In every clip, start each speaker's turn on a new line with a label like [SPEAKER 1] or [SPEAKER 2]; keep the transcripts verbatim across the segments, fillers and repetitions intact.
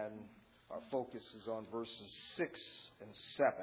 [SPEAKER 1] and our focus is on verses six and seven.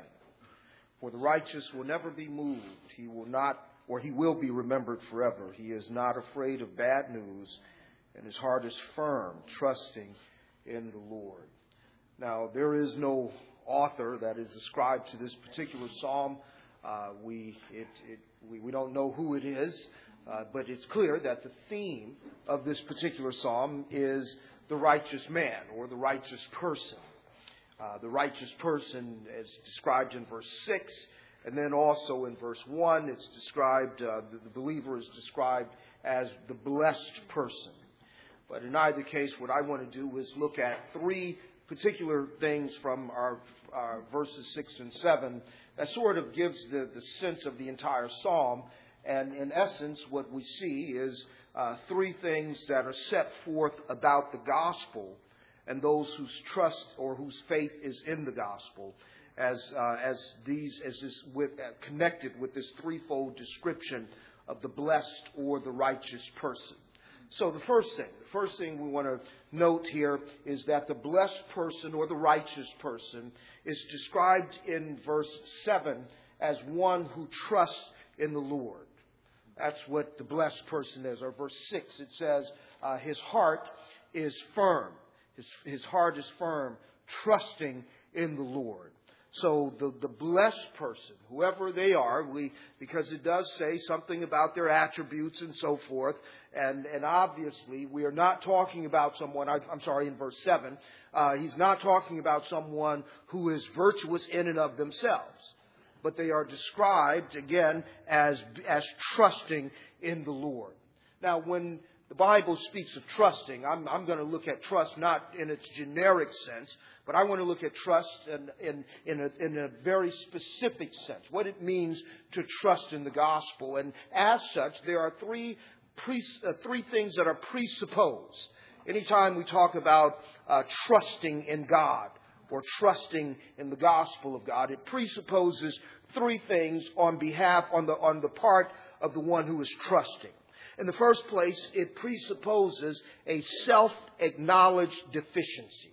[SPEAKER 1] For the righteous will never be moved. He will not, or he will be remembered forever. He is not afraid of bad news, and his heart is firm, trusting in the Lord. Now, there is no author that is ascribed to this particular psalm. Uh, we, it, it, we we don't know who it is, uh, but it's clear that the theme of this particular psalm is the righteous man or the righteous person. Uh, the righteous person is described in verse six, and then also in verse one, it's described, uh, the, the believer is described as the blessed person. But in either case, what I want to do is look at three particular things from our, our verses six and seven that sort of gives the, the sense of the entire psalm. And in essence, what we see is uh, three things that are set forth about the gospel and those whose trust or whose faith is in the gospel, as uh, as these as this with uh, connected with this threefold description of the blessed or the righteous person. So the first thing, the first thing we want to note here is that the blessed person or the righteous person is described in verse seven as one who trusts in the Lord. That's what the blessed person is. Or verse six, it says, uh, his heart is firm. His, his heart is firm, trusting in the Lord. So the, the blessed person, whoever they are, we because it does say something about their attributes and so forth. And, and obviously, we are not talking about someone, I, I'm sorry, in verse seven, uh, he's not talking about someone who is virtuous in and of themselves. But they are described, again, as, as trusting in the Lord. Now, when the Bible speaks of trusting, I'm, I'm going to look at trust not in its generic sense, but I want to look at trust in, in, in, a, in a very specific sense, what it means to trust in the gospel. And as such, there are three, pre, uh, three things that are presupposed. Anytime we talk about uh, trusting in God or trusting in the gospel of God, it presupposes three things on behalf, on the, on the part of the one who is trusting. In the first place, it presupposes a self-acknowledged deficiency.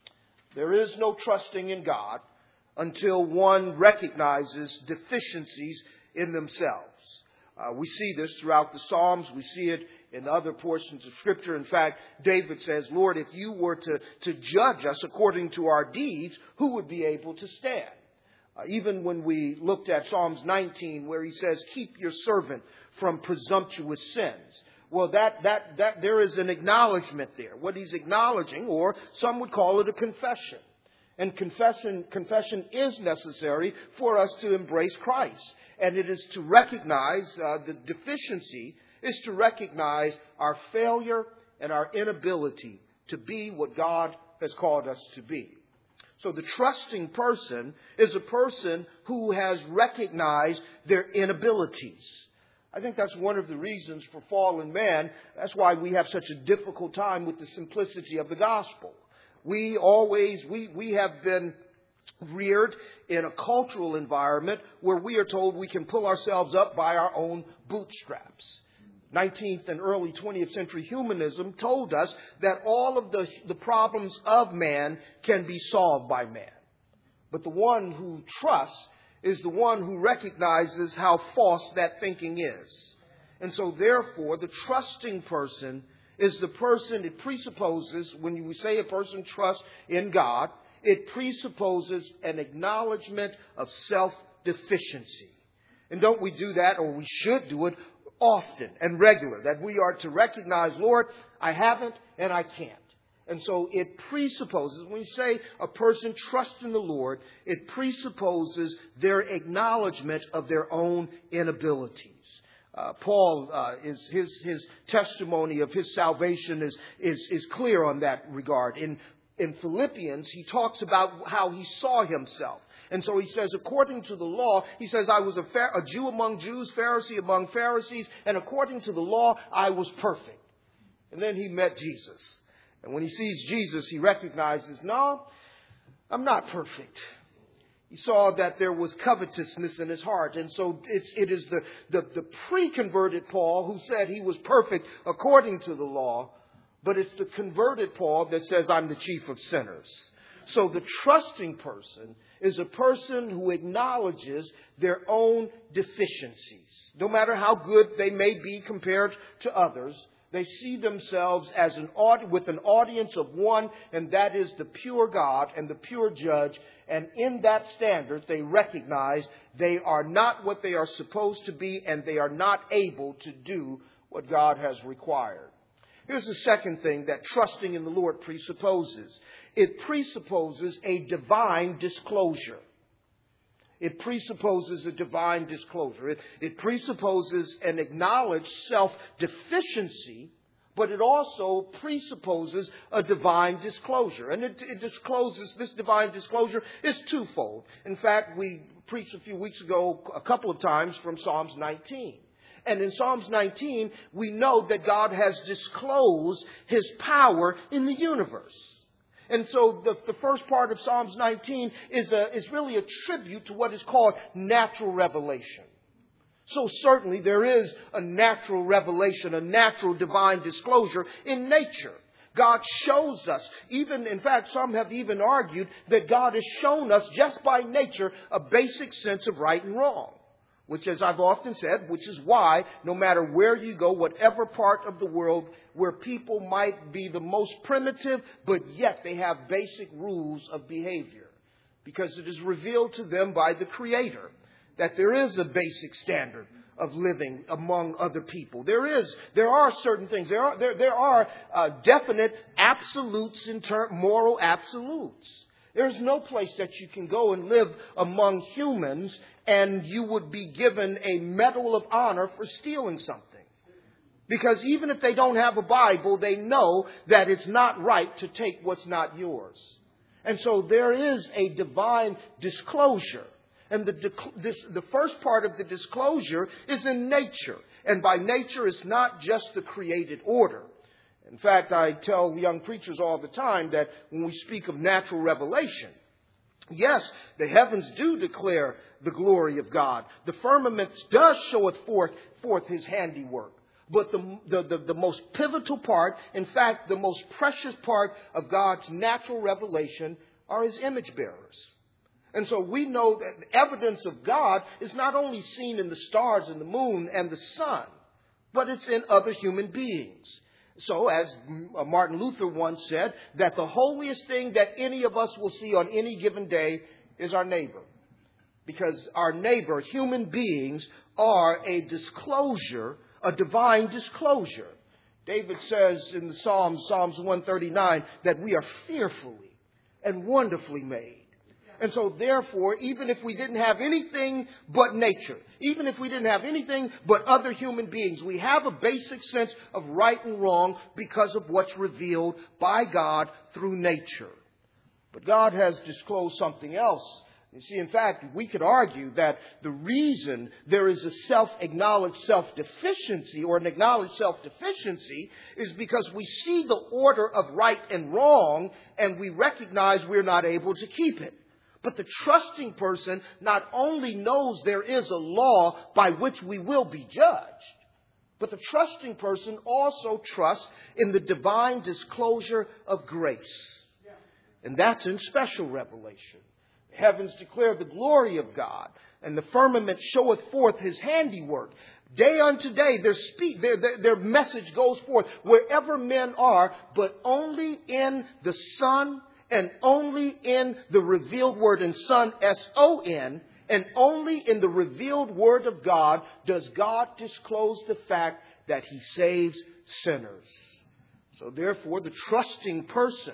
[SPEAKER 1] There is no trusting in God until one recognizes deficiencies in themselves. Uh, we see this throughout the Psalms. We see it in other portions of Scripture. In fact, David says, Lord, if you were to, to judge us according to our deeds, who would be able to stand? Uh, even when we looked at Psalms nineteen, where he says, keep your servant from presumptuous sins. Well, that, that, that, there is an acknowledgement there. What he's acknowledging, or some would call it a confession. And confession, confession is necessary for us to embrace Christ. And it is to recognize uh, the deficiency is to recognize our failure and our inability to be what God has called us to be. So the trusting person is a person who has recognized their inabilities. I think that's one of the reasons for fallen man. That's why we have such a difficult time with the simplicity of the gospel. We always, we, we have been reared in a cultural environment where we are told we can pull ourselves up by our own bootstraps. nineteenth and early twentieth century humanism told us that all of the, the problems of man can be solved by man. But the one who trusts is the one who recognizes how false that thinking is. And so therefore, the trusting person is the person, it presupposes, when we say a person trusts in God, it presupposes an acknowledgement of self-deficiency. And don't we do that, or we should do it, often and regular, that we are to recognize, Lord, I haven't and I can't. And so it presupposes, when you say a person trusts in the Lord, it presupposes their acknowledgement of their own inabilities. Uh, Paul, uh, is his his testimony of his salvation is is is clear on that regard. In in Philippians, he talks about how he saw himself. And so he says, according to the law, he says, I was a, Phar- a Jew among Jews, Pharisee among Pharisees, and according to the law, I was perfect. And then he met Jesus. And when he sees Jesus, he recognizes, no, I'm not perfect. He saw that there was covetousness in his heart. And so it's, it is the, the, the pre-converted Paul who said he was perfect according to the law. But it's the converted Paul that says, I'm the chief of sinners. So the trusting person is a person who acknowledges their own deficiencies. No matter how good they may be compared to others, they see themselves as an aud- with an audience of one, and that is the pure God and the pure judge. And in that standard, they recognize they are not what they are supposed to be, and they are not able to do what God has required. Here's the second thing that trusting in the Lord presupposes. It presupposes a divine disclosure. It presupposes a divine disclosure. It, it presupposes an acknowledged self-deficiency, but it also presupposes a divine disclosure. And it, it discloses, this divine disclosure is twofold. In fact, we preached a few weeks ago a couple of times from Psalms nineteen. And in Psalms nineteen, we know that God has disclosed His power in the universe. And so the, the first part of Psalms nineteen is, a, is really a tribute to what is called natural revelation. So certainly there is a natural revelation, a natural divine disclosure in nature. God shows us, even, in fact, some have even argued that God has shown us just by nature a basic sense of right and wrong. Which, as I've often said, which is why no matter where you go, whatever part of the world where people might be the most primitive, but yet they have basic rules of behavior. Because it is revealed to them by the Creator that there is a basic standard of living among other people. There is, there are certain things. There are, there, there are uh, definite absolutes in term, moral absolutes. There's no place that you can go and live among humans and you would be given a medal of honor for stealing something. Because even if they don't have a Bible, they know that it's not right to take what's not yours. And so there is a divine disclosure. And the, this, the first part of the disclosure is in nature. And by nature, it's not just the created order. In fact, I tell young preachers all the time that when we speak of natural revelation, yes, the heavens do declare the glory of God. The firmament does showeth forth, forth His handiwork. But the, the, the, the most pivotal part, in fact, the most precious part of God's natural revelation are His image bearers. And so we know that the evidence of God is not only seen in the stars and the moon and the sun, but it's in other human beings. So, as Martin Luther once said, that the holiest thing that any of us will see on any given day is our neighbor. Because our neighbor, human beings, are a disclosure, a divine disclosure. David says in the Psalms, Psalms one thirty-nine, that we are fearfully and wonderfully made. And so, therefore, even if we didn't have anything but nature, even if we didn't have anything but other human beings, we have a basic sense of right and wrong because of what's revealed by God through nature. But God has disclosed something else. You see, in fact, we could argue that the reason there is a self-acknowledged self-deficiency or an acknowledged self-deficiency is because we see the order of right and wrong and we recognize we're not able to keep it. But the trusting person not only knows there is a law by which we will be judged, but the trusting person also trusts in the divine disclosure of grace. And that's in special revelation. The heavens declare the glory of God, and the firmament showeth forth His handiwork. Day unto day, their, speak, their, their, their message goes forth wherever men are, but only in the Son and only in the revealed word, in Son, S O N, and only in the revealed word of God does God disclose the fact that He saves sinners. So therefore, the trusting person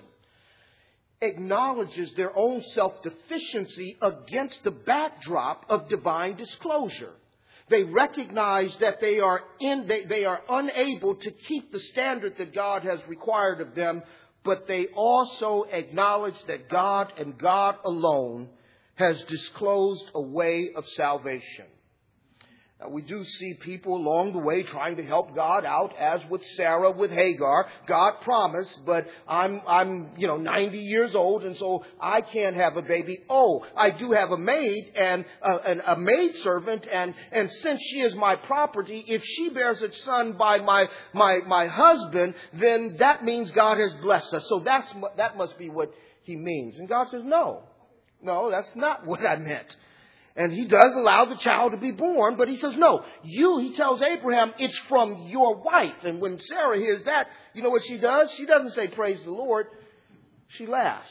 [SPEAKER 1] acknowledges their own self-deficiency against the backdrop of divine disclosure. They recognize that they are in, they, they are unable to keep the standard that God has required of them, but they also acknowledge that God and God alone has disclosed a way of salvation. Now, we do see people along the way trying to help God out, as with Sarah with Hagar. God promised, but I'm, I'm, you know, ninety years old, and so I can't have a baby. Oh, I do have a maid and uh, an, a maid servant, and, and since she is my property, if she bears a son by my, my, my husband, then that means God has blessed us. So that's, that must be what he means. And God says, no, no, that's not what I meant. And he does allow the child to be born, but he says, no, you, he tells Abraham, it's from your wife. And when Sarah hears that, you know what she does? She doesn't say, praise the Lord. She laughs.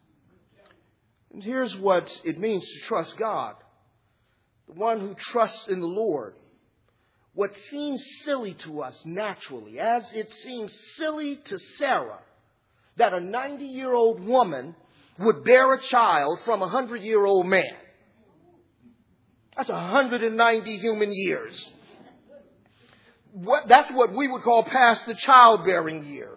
[SPEAKER 1] And here's what it means to trust God. The one who trusts in the Lord. What seems silly to us naturally, as it seems silly to Sarah, that a ninety-year-old woman would bear a child from a hundred-year-old man. That's one hundred ninety human years. What, that's what we would call past the childbearing years.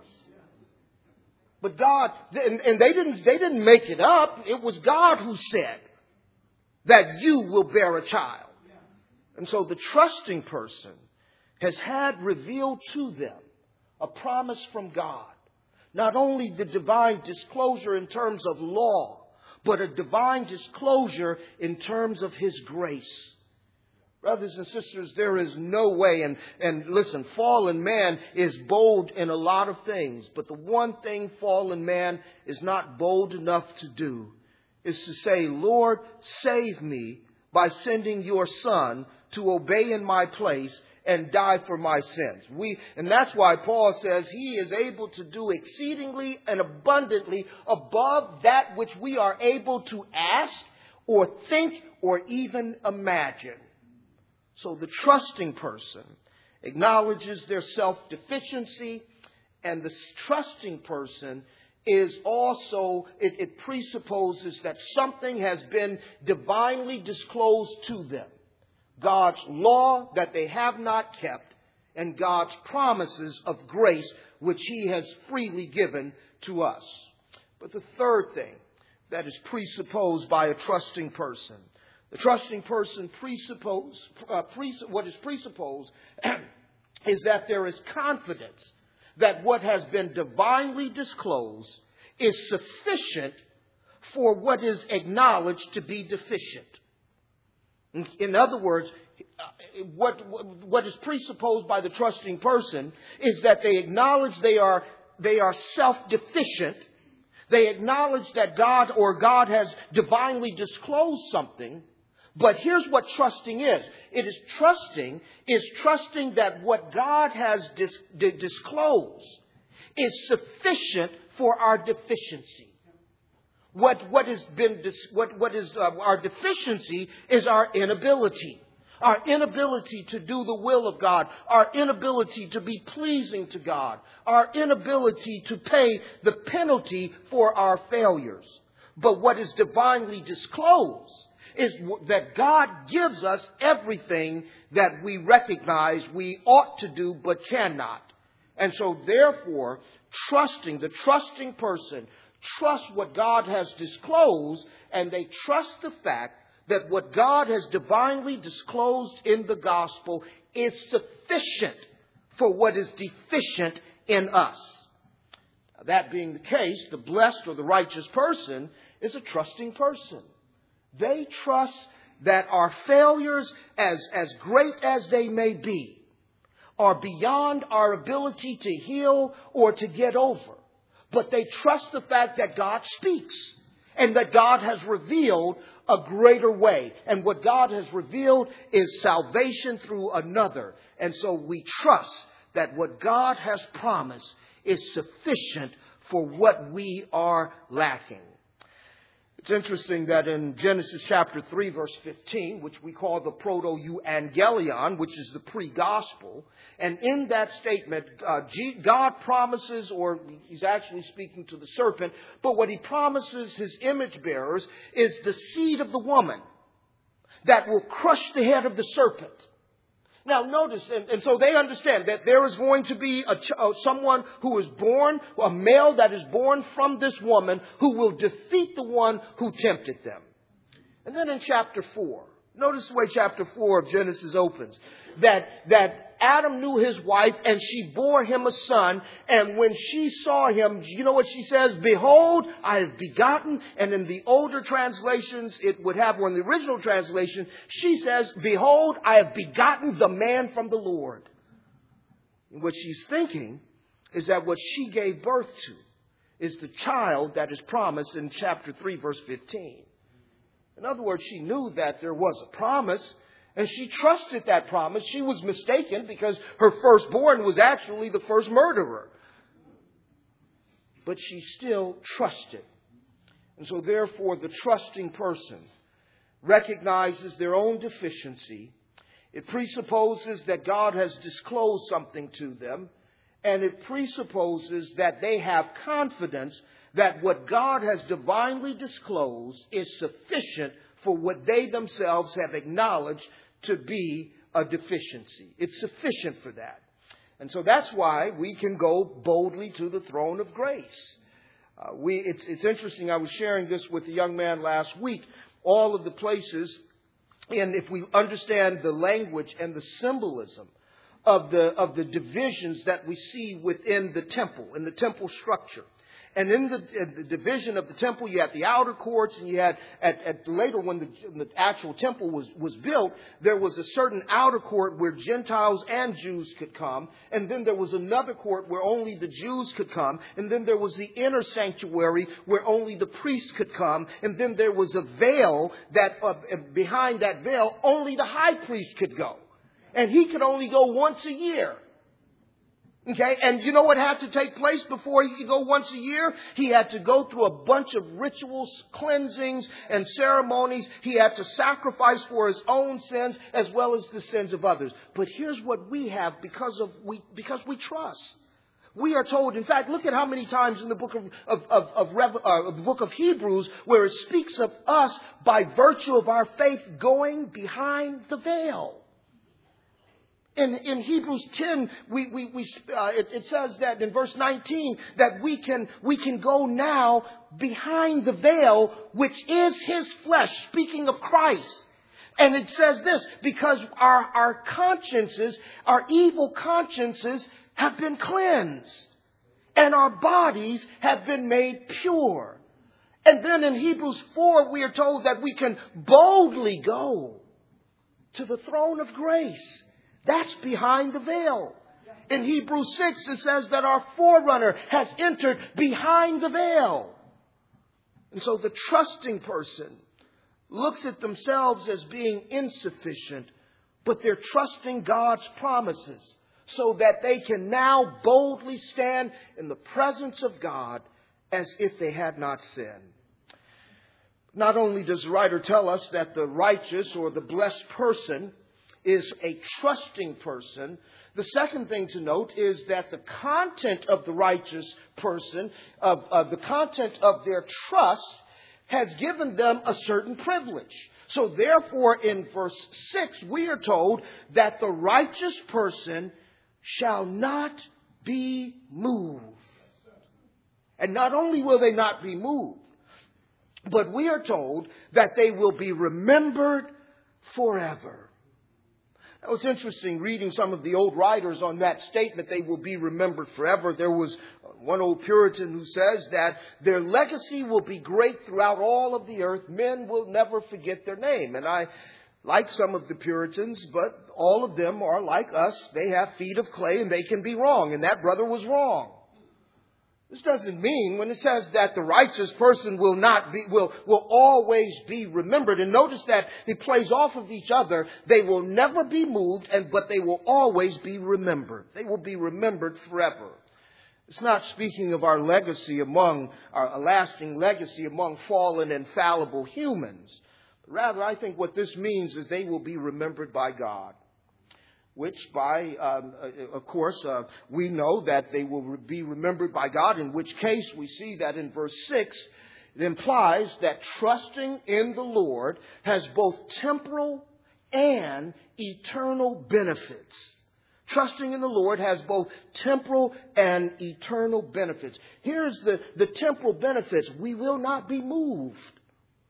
[SPEAKER 1] But God, and, and they didn't, they didn't make it up. It was God who said that you will bear a child. And so the trusting person has had revealed to them a promise from God. Not only the divine disclosure in terms of law, but a divine disclosure in terms of His grace. Brothers and sisters, there is no way, and, and listen, fallen man is bold in a lot of things, but the one thing fallen man is not bold enough to do is to say, Lord, save me by sending your Son to obey in my place and die for my sins. We, and that's why Paul says he is able to do exceedingly and abundantly above that which we are able to ask or think or even imagine. So the trusting person acknowledges their self-deficiency, and the trusting person is also, it, it presupposes that something has been divinely disclosed to them. God's law that they have not kept, and God's promises of grace which He has freely given to us. But the third thing that is presupposed by a trusting person, the trusting person presuppose, uh, pres- what is presupposed is that there is confidence that what has been divinely disclosed is sufficient for what is acknowledged to be deficient. In other words, what, what is presupposed by the trusting person is that they acknowledge they are, they are self-deficient. They acknowledge that God or God has divinely disclosed something. But here's what trusting is. It is trusting, is trusting that what God has dis- disclosed is sufficient for our deficiency. What, what has been, what, what is uh, our deficiency is our inability. Our inability to do the will of God. Our inability to be pleasing to God. Our inability to pay the penalty for our failures. But what is divinely disclosed is that God gives us everything that we recognize we ought to do but cannot. And so therefore, trusting, the trusting person trust what God has disclosed, and they trust the fact that what God has divinely disclosed in the gospel is sufficient for what is deficient in us. Now, that being the case, the blessed or the righteous person is a trusting person. They trust that our failures, as, as great as they may be, are beyond our ability to heal or to get over. But they trust the fact that God speaks and that God has revealed a greater way. And what God has revealed is salvation through another. And so we trust that what God has promised is sufficient for what we are lacking. It's interesting that in Genesis chapter three, verse fifteen, which we call the proto-evangelion, which is the pre-gospel, and in that statement, uh, God promises, or He's actually speaking to the serpent, but what He promises His image bearers is the seed of the woman that will crush the head of the serpent. Now notice, and, and so they understand that there is going to be a, uh, someone who is born, a male that is born from this woman who will defeat the one who tempted them. And then in chapter four, Notice the way chapter four of Genesis opens. That, that Adam knew his wife and she bore him a son. And when she saw him, you know what she says? Behold, I have begotten. And in the older translations, it would have, or in the original translation, she says, behold, I have begotten the man from the Lord. And what she's thinking is that what she gave birth to is the child that is promised in chapter three, verse fifteen. In other words, she knew that there was a promise, and she trusted that promise. She was mistaken because her firstborn was actually the first murderer. But she still trusted. And so therefore, the trusting person recognizes their own deficiency. It presupposes that God has disclosed something to them. And it presupposes that they have confidence that what God has divinely disclosed is sufficient for what they themselves have acknowledged to be a deficiency. It's sufficient for that. And so that's why we can go boldly to the throne of grace. Uh, we, it's, it's interesting. I was sharing this with a young man last week. All of the places, and if we understand the language and the symbolism of the, of the divisions that we see within the temple, in the temple structure. And in the, in the division of the temple, you had the outer courts, and you had, at, at later when the, when the actual temple was, was built, there was a certain outer court where Gentiles and Jews could come. And then there was another court where only the Jews could come. And then there was the inner sanctuary where only the priests could come. And then there was a veil that, uh, behind that veil, only the high priest could go. And he could only go once a year. Okay, and you know what had to take place before he could go once a year? He had to go through a bunch of rituals, cleansings, and ceremonies. He had to sacrifice for his own sins as well as the sins of others. But here's what we have because of we because we trust. We are told, in fact, look at how many times in the book of, of, of, of, Rev, uh, the book of Hebrews where it speaks of us by virtue of our faith going behind the veil. In, in Hebrews ten, we, we, we, uh, it, it says that in verse nineteen that we can, we can go now behind the veil, which is his flesh, speaking of Christ. And it says this, because our, our consciences, our evil consciences have been cleansed and our bodies have been made pure. And then in Hebrews four, we are told that we can boldly go to the throne of grace. That's behind the veil. In Hebrews six, it says that our forerunner has entered behind the veil. And so the trusting person looks at themselves as being insufficient, but they're trusting God's promises so that they can now boldly stand in the presence of God as if they had not sinned. Not only does the writer tell us that the righteous or the blessed person is a trusting person, the second thing to note is that the content of the righteous person, of, of the content of their trust, has given them a certain privilege. So therefore, in verse six, we are told that the righteous person shall not be moved. And not only will they not be moved, but we are told that they will be remembered forever. It was interesting reading some of the old writers on that statement, they will be remembered forever. There was one old Puritan who says that their legacy will be great throughout all of the earth. Men will never forget their name. And I like some of the Puritans, but all of them are like us. They have feet of clay and they can be wrong. And that brother was wrong. This doesn't mean when it says that the righteous person will not be, will, will always be remembered. And notice that it plays off of each other. They will never be moved, and but they will always be remembered. They will be remembered forever. It's not speaking of our legacy among, our lasting legacy among fallen and fallible humans. But rather, I think what this means is they will be remembered by God. Which by, um, of course, uh, we know that they will be remembered by God, in which case we see that in verse six, it implies that trusting in the Lord has both temporal and eternal benefits. Trusting in the Lord has both temporal and eternal benefits. Here's the, the temporal benefits. We will not be moved.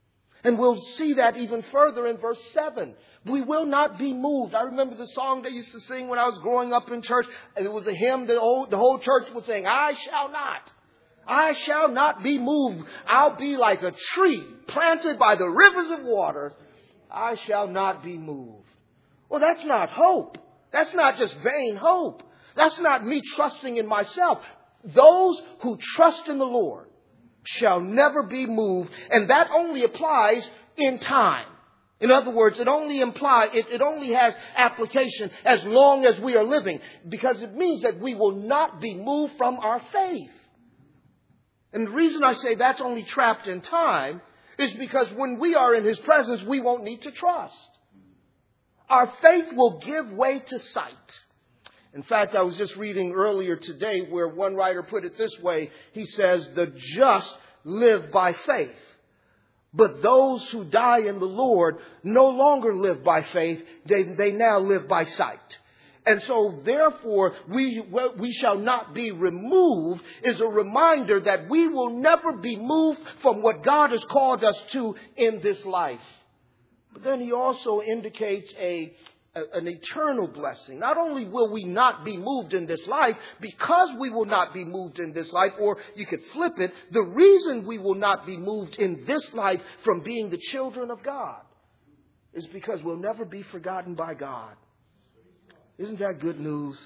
[SPEAKER 1] And we'll see that even further in verse seven. We will not be moved. I remember the song they used to sing when I was growing up in church. And it was a hymn that the whole, the whole church was saying, I shall not. I shall not be moved. I'll be like a tree planted by the rivers of water. I shall not be moved. Well, that's not hope. That's not just vain hope. That's not me trusting in myself. Those who trust in the Lord shall never be moved. And that only applies in time. In other words, it only implies, it, it only has application as long as we are living, because it means that we will not be moved from our faith. And the reason I say that's only trapped in time is because when we are in His presence, we won't need to trust. Our faith will give way to sight. In fact, I was just reading earlier today where one writer put it this way. He says, the just live by faith. But those who die in the Lord no longer live by faith. They, they now live by sight. And so, therefore, we, we shall not be removed is a reminder that we will never be moved from what God has called us to in this life. But then he also indicates a, a an eternal blessing. Not only will we not be moved in this life, because we will not be moved in this life, or you could flip it, the reason we will not be moved in this life from being the children of God is because we'll never be forgotten by God. Isn't that good news?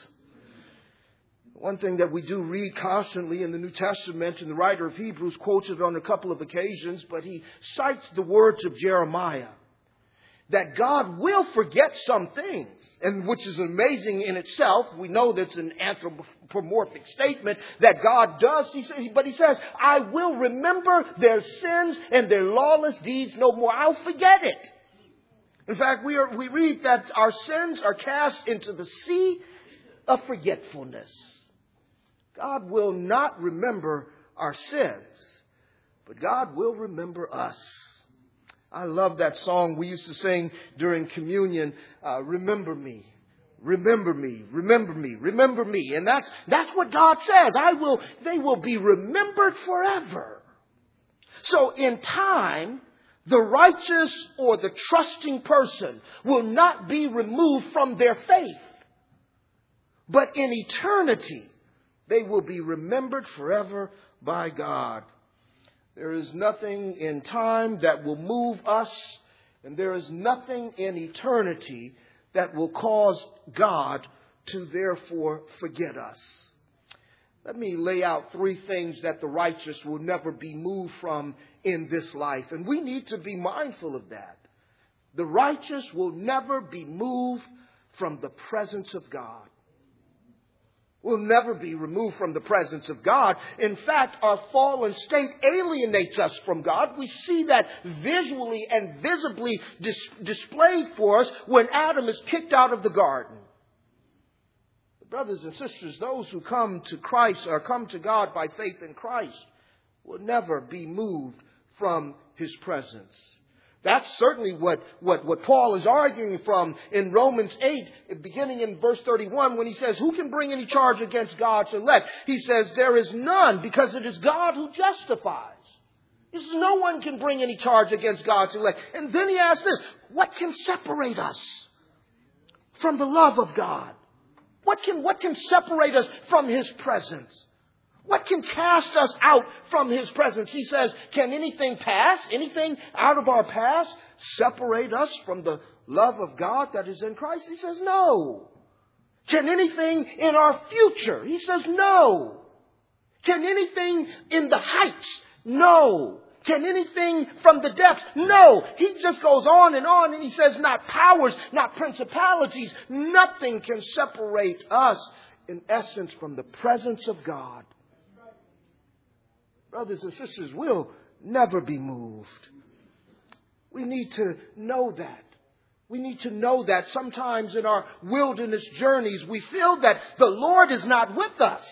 [SPEAKER 1] One thing that we do read constantly in the New Testament, and the writer of Hebrews quotes it on a couple of occasions, but he cites the words of Jeremiah, that God will forget some things, and which is amazing in itself. We know that's an anthropomorphic statement that God does. He says, but he says, I will remember their sins and their lawless deeds no more. I'll forget it. In fact, we are, we read that our sins are cast into the sea of forgetfulness. God will not remember our sins, but God will remember us. I love that song we used to sing during communion. Uh, remember me, remember me, remember me, remember me. And that's, that's what God says. I will, they will be remembered forever. So in time, the righteous or the trusting person will not be removed from their faith. But in eternity, they will be remembered forever by God. There is nothing in time that will move us, and there is nothing in eternity that will cause God to therefore forget us. Let me lay out three things that the righteous will never be moved from in this life. And we need to be mindful of that. The righteous will never be moved from the presence of God. Will never be removed from the presence of God. In fact, our fallen state alienates us from God. We see that visually and visibly dis- displayed for us when Adam is kicked out of the garden. Brothers and sisters, those who come to Christ or come to God by faith in Christ will never be moved from His presence. That's certainly what, what, what Paul is arguing from in Romans eight, beginning in verse thirty-one, when he says, who can bring any charge against God's elect? He says, there is none, because it is God who justifies. He says, no one can bring any charge against God's elect. And then he asks this, what can separate us from the love of God? What can, what can separate us from His presence? What can cast us out from His presence? He says, can anything pass, anything out of our past separate us from the love of God that is in Christ? He says, no. Can anything in our future? He says, no. Can anything in the heights? No. Can anything from the depths? No. He just goes on and on, and he says, not powers, not principalities. Nothing can separate us, in essence, from the presence of God. Brothers and sisters, we'll never be moved. We need to know that. We need to know that sometimes in our wilderness journeys, we feel that the Lord is not with us,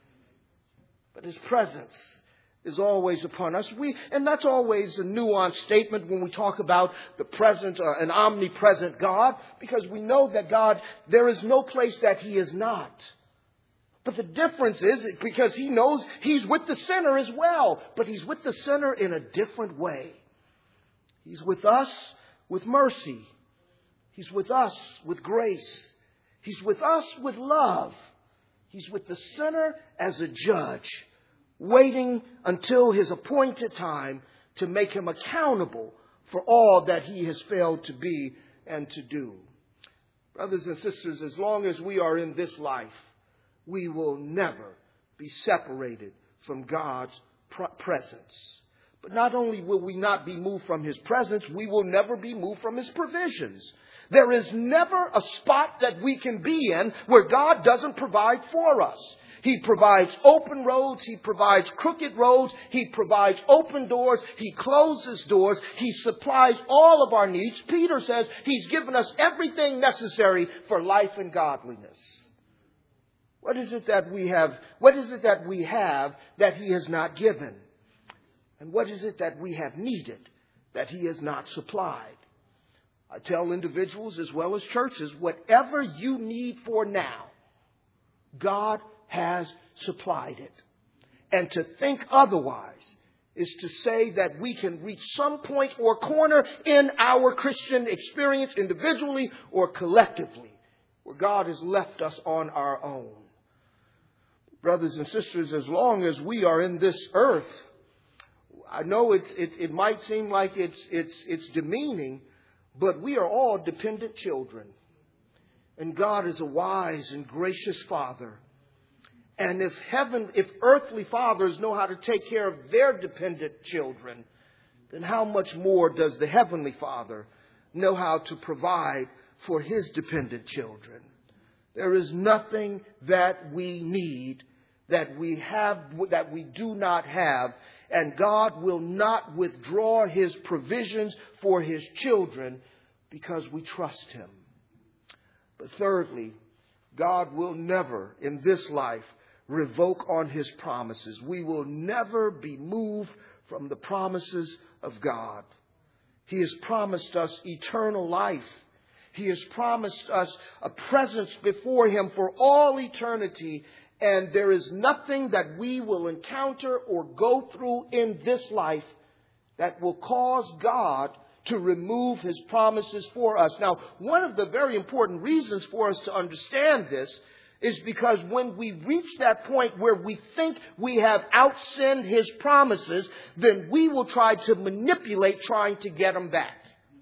[SPEAKER 1] but His presence is always upon us. We, and that's always a nuanced statement when we talk about the presence, uh, an omnipresent God, because we know that God, there is no place that He is not. But the difference is because He knows He's with the sinner as well, but He's with the sinner in a different way. He's with us with mercy. He's with us with grace. He's with us with love. He's with the sinner as a judge, waiting until his appointed time to make him accountable for all that he has failed to be and to do. Brothers and sisters, as long as we are in this life, we will never be separated from God's presence. But not only will we not be moved from His presence, we will never be moved from His provisions. There is never a spot that we can be in where God doesn't provide for us. He provides open roads. He provides crooked roads. He provides open doors. He closes doors. He supplies all of our needs. Peter says He's given us everything necessary for life and godliness. What is it that we have? What is it that we have that He has not given? And what is it that we have needed that He has not supplied? I tell individuals as well as churches, whatever you need for now, God has supplied it. And to think otherwise is to say that we can reach some point or corner in our Christian experience individually or collectively where God has left us on our own. Brothers and sisters, as long as we are in this earth, I know it's, it, it might seem like it's, it's, it's demeaning, but we are all dependent children. And God is a wise and gracious Father. And if heaven, if earthly fathers know how to take care of their dependent children, then how much more does the Heavenly Father know how to provide for His dependent children? There is nothing that we need that we have, that we do not have. And God will not withdraw His provisions for His children because we trust Him. But thirdly, God will never in this life revoke on His promises. We will never be moved from the promises of God. He has promised us eternal life. He has promised us a presence before Him for all eternity. And there is nothing that we will encounter or go through in this life that will cause God to remove His promises for us. Now, one of the very important reasons for us to understand this is because when we reach that point where we think we have outsinned His promises, then we will try to manipulate trying to get them back.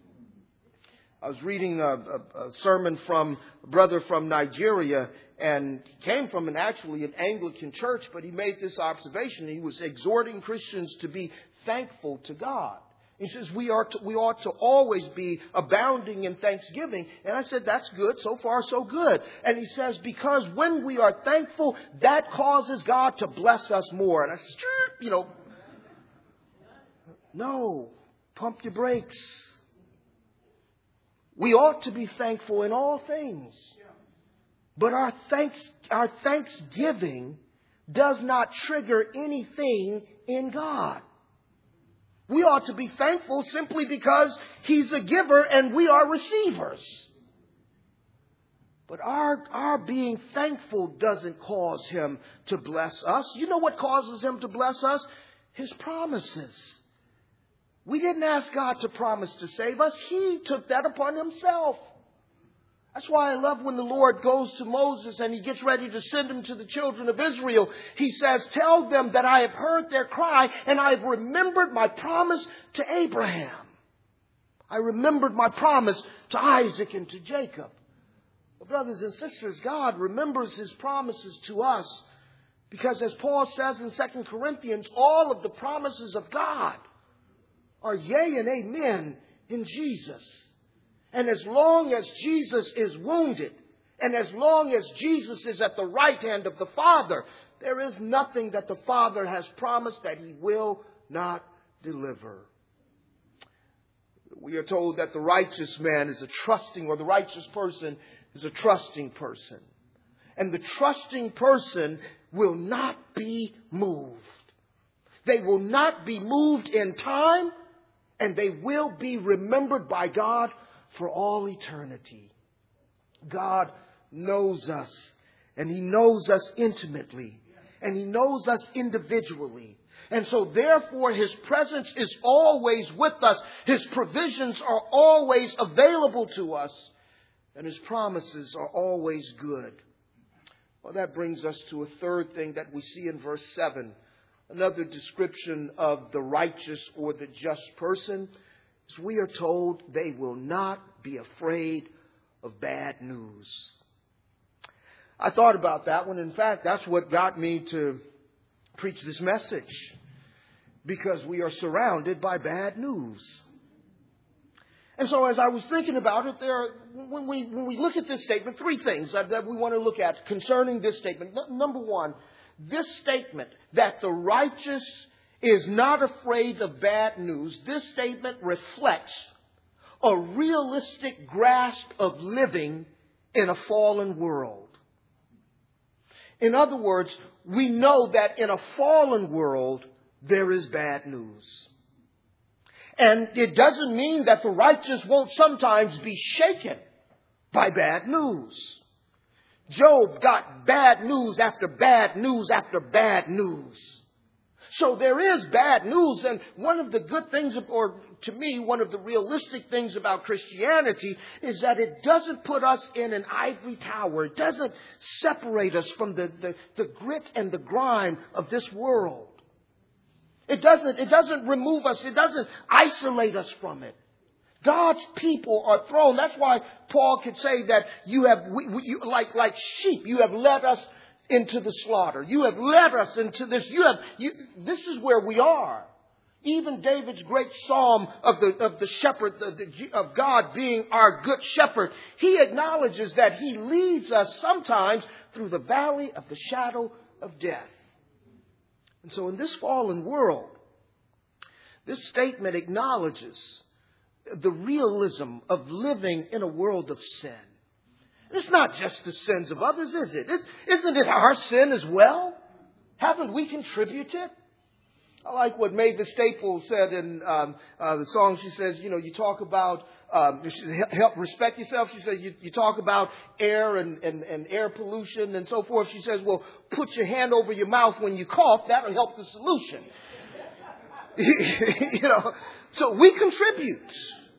[SPEAKER 1] I was reading a, a, a sermon from a brother from Nigeria, and he came from an actually an Anglican church, but he made this observation. He was exhorting Christians to be thankful to God. He says we are to, we ought to always be abounding in thanksgiving. And I said, that's good. So far, so good. And he says, because when we are thankful, that causes God to bless us more. And I said, you know, no, pump your brakes. We ought to be thankful in all things. But our thanks, our thanksgiving does not trigger anything in God. We ought to be thankful simply because He's a giver and we are receivers. But our, our being thankful doesn't cause Him to bless us. You know what causes Him to bless us? His promises. We didn't ask God to promise to save us. He took that upon Himself. That's why I love when the Lord goes to Moses and He gets ready to send him to the children of Israel. He says, tell them that I have heard their cry and I have remembered my promise to Abraham. I remembered my promise to Isaac and to Jacob. Well, brothers and sisters, God remembers His promises to us because, as Paul says in Second Corinthians, all of the promises of God are yea and amen in Jesus. And as long as Jesus is wounded, and as long as Jesus is at the right hand of the Father, there is nothing that the Father has promised that He will not deliver. We are told that the righteous man is a trusting, or the righteous person is a trusting person. And the trusting person will not be moved. They will not be moved in time, and they will be remembered by God for all eternity. God knows us, and He knows us intimately, and He knows us individually. And so therefore his presence is always with us. His provisions are always available to us. And his promises are always good. Well, that brings us to a third thing that we see in verse seven. Another description of the righteous or the just person is we are told they will not be afraid of bad news. I thought about that one. In fact, that's what got me to preach this message. Because we are surrounded by bad news. And so as I was thinking about it, there are, when we when we look at this statement, three things that, that we want to look at concerning this statement. N- number one, this statement that the righteous is not afraid of bad news, this statement reflects a realistic grasp of living in a fallen world. In other words, we know that in a fallen world, there is bad news. And it doesn't mean that the righteous won't sometimes be shaken by bad news. Job got bad news after bad news after bad news. So there is bad news. And one of the good things, or to me, one of the realistic things about Christianity is that it doesn't put us in an ivory tower. It doesn't separate us from the, the, the grit and the grime of this world. It doesn't, it doesn't remove us. It doesn't isolate us from it. God's people are thrown. That's why Paul could say that you have, we, we, you, like, like sheep, you have led us into the slaughter. You have led us into this. You have, you, this is where we are. Even David's great psalm of the, of the shepherd, the, the, of God being our good shepherd, he acknowledges that he leads us sometimes through the valley of the shadow of death. And so in this fallen world, this statement acknowledges the realism of living in a world of sin. It's not just the sins of others, is it? It's, isn't it our sin as well? Haven't we contributed? I like what Mavis Staples said in um, uh, the song. She says, you know, you talk about um, help respect yourself. She says, you, you talk about air and, and, and air pollution and so forth. She says, well, put your hand over your mouth when you cough. That'll help the solution. You know, so we contribute.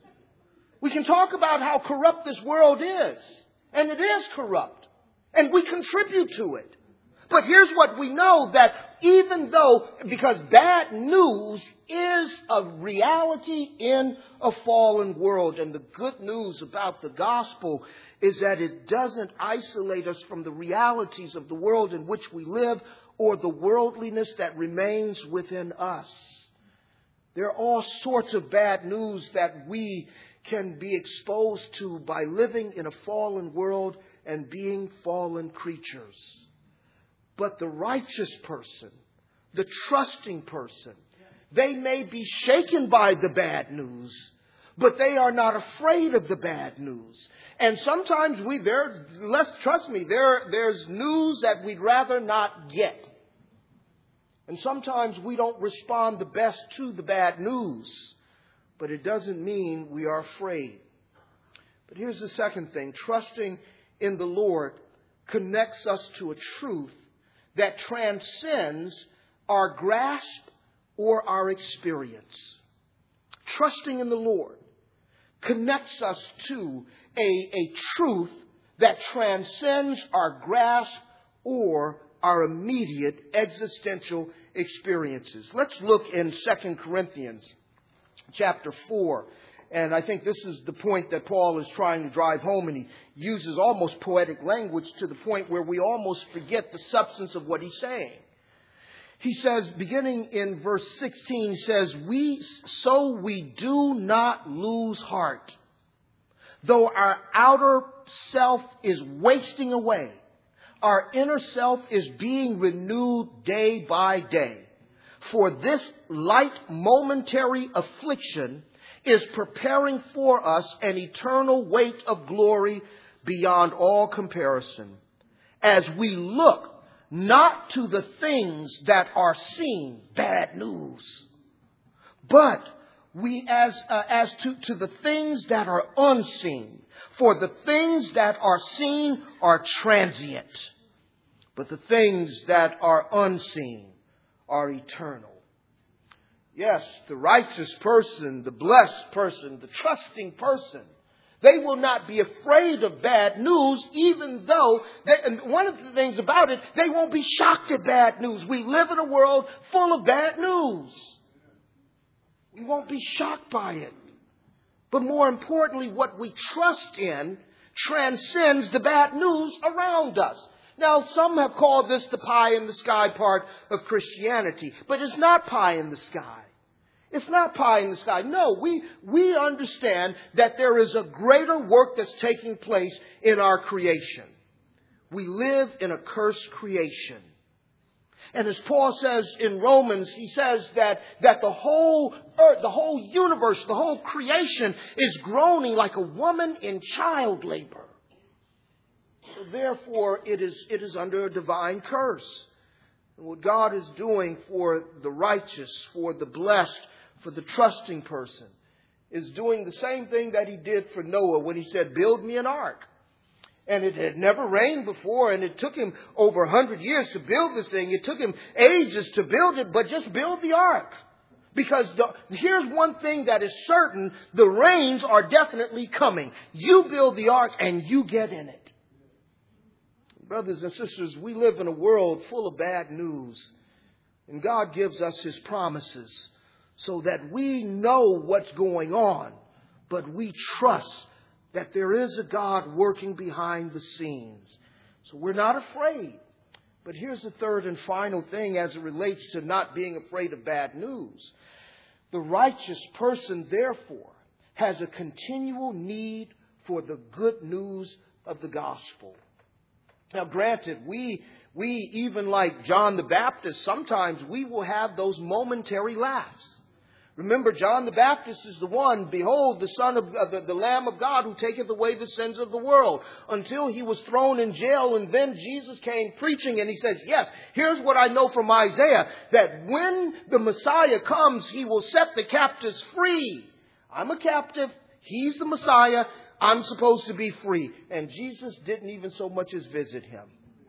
[SPEAKER 1] We can talk about how corrupt this world is. And it is corrupt. And we contribute to it. But here's what we know, that even though, because bad news is a reality in a fallen world, and the good news about the gospel is that it doesn't isolate us from the realities of the world in which we live or the worldliness that remains within us. There are all sorts of bad news that we can be exposed to by living in a fallen world and being fallen creatures. But the righteous person, the trusting person, they may be shaken by the bad news, but they are not afraid of the bad news. And sometimes we, there, let's trust me, there, there's news that we'd rather not get. And sometimes we don't respond the best to the bad news, but it doesn't mean we are afraid. But here's the second thing. Trusting in the Lord connects us to a truth that transcends our grasp or our experience. Trusting in the Lord connects us to a, a truth that transcends our grasp or our immediate existential experiences. Let's look in Second Corinthians chapter four. And I think this is the point that Paul is trying to drive home, and he uses almost poetic language to the point where we almost forget the substance of what he's saying. He says, beginning in verse sixteen, he says, "We so we do not lose heart, though our outer self is wasting away. Our inner self is being renewed day by day. For this light momentary affliction is preparing for us an eternal weight of glory beyond all comparison, as we look not to the things that are seen," bad news, "but we as uh, as to, to the things that are unseen. For the things that are seen are transient, but the things that are unseen are eternal." Yes, the righteous person, the blessed person, the trusting person, they will not be afraid of bad news, even though, they, and one of the things about it, they won't be shocked at bad news. We live in a world full of bad news. We won't be shocked by it. But more importantly, what we trust in transcends the bad news around us. Now, some have called this the pie in the sky part of Christianity, but it's not pie in the sky. It's not pie in the sky. No, we, we understand that there is a greater work that's taking place in our creation. We live in a cursed creation. And as Paul says in Romans, he says that, that the whole earth, the whole universe, the whole creation is groaning like a woman in child labor. So therefore, it is, it is under a divine curse. And what God is doing for the righteous, for the blessed, for the trusting person, is doing the same thing that he did for Noah when he said, build me an ark. And it had never rained before, and it took him over a hundred years to build this thing. It took him ages to build it, but just build the ark. Because the, here's one thing that is certain, the rains are definitely coming. You build the ark and you get in it. Brothers and sisters, we live in a world full of bad news. And God gives us His promises so that we know what's going on, but we trust that there is a God working behind the scenes. So we're not afraid. But here's the third and final thing as it relates to not being afraid of bad news. The righteous person, therefore, has a continual need for the good news of the gospel. Now, granted, we, we even like John the Baptist, sometimes we will have those momentary laughs. Remember, John the Baptist is the one, behold, the Son of uh, the, the Lamb of God who taketh away the sins of the world, until he was thrown in jail. And then Jesus came preaching and he says, yes, here's what I know from Isaiah, that when the Messiah comes, he will set the captives free. I'm a captive. He's the Messiah. I'm supposed to be free. And Jesus didn't even so much as visit him.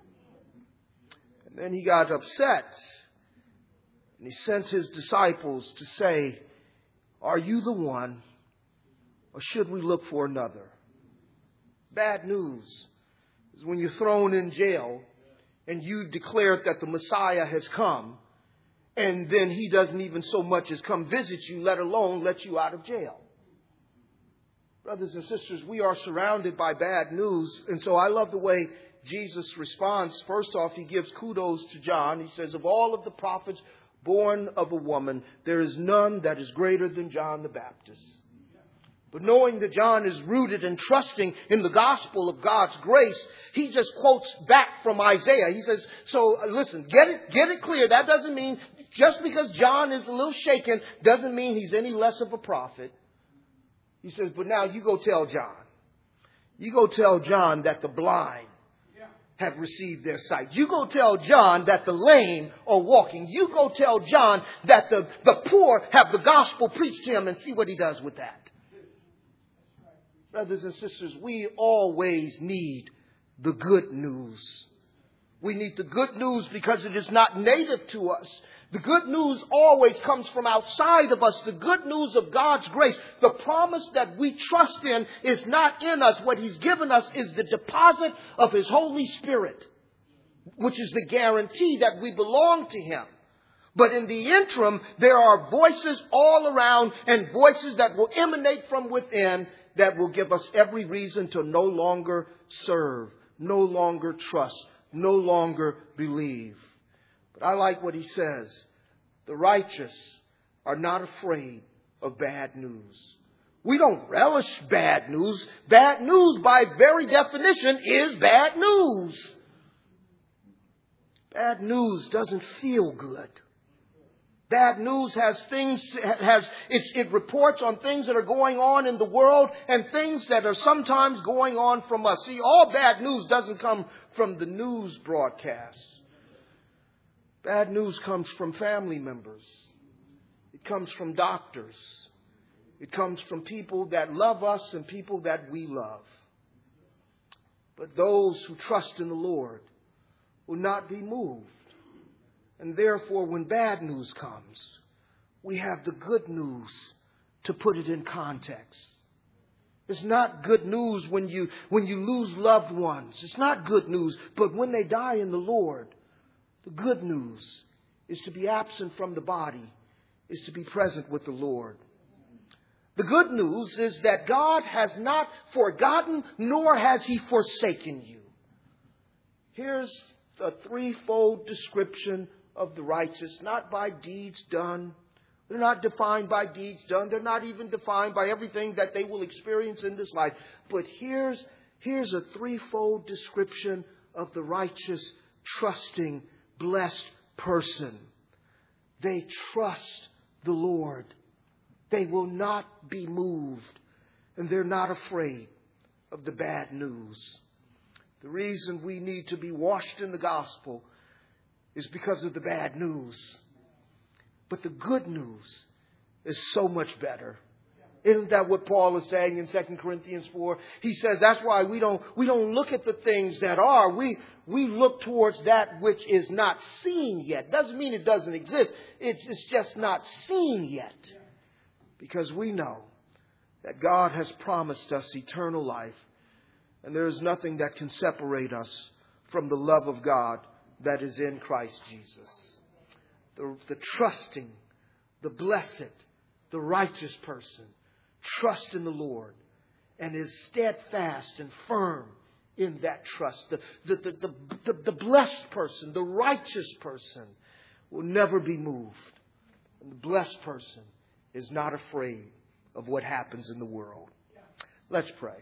[SPEAKER 1] And then he got upset. And he sent his disciples to say, are you the one, or should we look for another? Bad news is when you're thrown in jail and you declare that the Messiah has come, and then he doesn't even so much as come visit you, let alone let you out of jail. Brothers and sisters, we are surrounded by bad news, and so I love the way Jesus responds. First off, he gives kudos to John. He says, of all of the prophets born of a woman, there is none that is greater than John the Baptist. But knowing that John is rooted and trusting in the gospel of God's grace, he just quotes back from Isaiah. He says, so listen, get it, get it clear. That doesn't mean, just because John is a little shaken, doesn't mean he's any less of a prophet. He says, but now you go tell John. You go tell John that the blind have received their sight. You go tell John that the lame are walking. You go tell John that the, the poor have the gospel preached to him, and see what he does with that. Brothers and sisters, we always need the good news. We need the good news because it is not native to us. The good news always comes from outside of us. The good news of God's grace, the promise that we trust in, is not in us. What He's given us is the deposit of His Holy Spirit, which is the guarantee that we belong to Him. But in the interim, there are voices all around, and voices that will emanate from within that will give us every reason to no longer serve, no longer trust, no longer believe. But I like what he says. The righteous are not afraid of bad news. We don't relish bad news. Bad news, by very definition, is bad news. Bad news doesn't feel good. Bad news has things, has it, it reports on things that are going on in the world and things that are sometimes going on from us. See, all bad news doesn't come from the news broadcasts. Bad news comes from family members. It comes from doctors. It comes from people that love us and people that we love. But those who trust in the Lord will not be moved. And therefore, when bad news comes, we have the good news to put it in context. It's not good news when you, when you lose loved ones. It's not good news. But when they die in the Lord, the good news is to be absent from the body, is to be present with the Lord. The good news is that God has not forgotten, nor has He forsaken you. Here's a threefold description of the righteous, not by deeds done. They're not defined by deeds done. They're not even defined by everything that they will experience in this life. But here's, here's a threefold description of the righteous, trusting, blessed person. They trust the Lord. They will not be moved. And they're not afraid of the bad news. The reason we need to be washed in the gospel is because of the bad news. But the good news is so much better. Isn't that what Paul is saying in Second Corinthians four? He says that's why we don't we don't look at the things that are. We we look towards that which is not seen yet. Doesn't mean it doesn't exist. It's, it's just not seen yet. Because we know that God has promised us eternal life. And there is nothing that can separate us from the love of God that is in Christ Jesus. The, the trusting, the blessed, the righteous person trusts in the Lord and is steadfast and firm in that trust. The, the, the, the, the, the blessed person, the righteous person will never be moved. And the blessed person is not afraid of what happens in the world. Let's pray.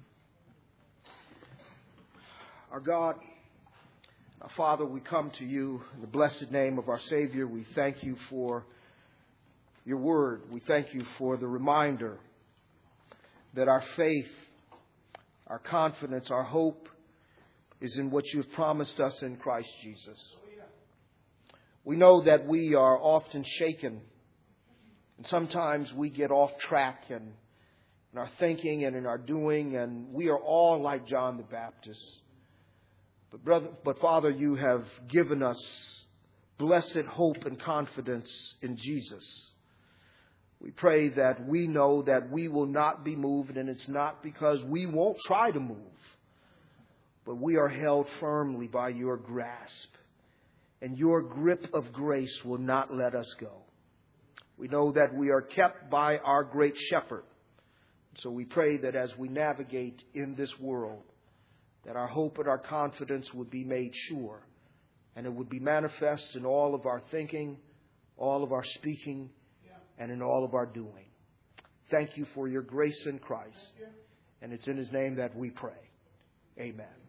[SPEAKER 1] Our God, our Father, we come to you in the blessed name of our Savior. We thank you for your word. We thank you for the reminder that our faith, our confidence, our hope is in what you have promised us in Christ Jesus. We know that we are often shaken, and sometimes we get off track in, in our thinking and in our doing, and we are all like John the Baptist. But brother, but Father, you have given us blessed hope and confidence in Jesus. We pray that we know that we will not be moved, and it's not because we won't try to move, but we are held firmly by your grasp, and your grip of grace will not let us go. We know that we are kept by our great shepherd. So we pray that as we navigate in this world, that our hope and our confidence would be made sure, and it would be manifest in all of our thinking, all of our speaking, and in all of our doing. Thank you for your grace in Christ. And it's in His name that we pray. Amen.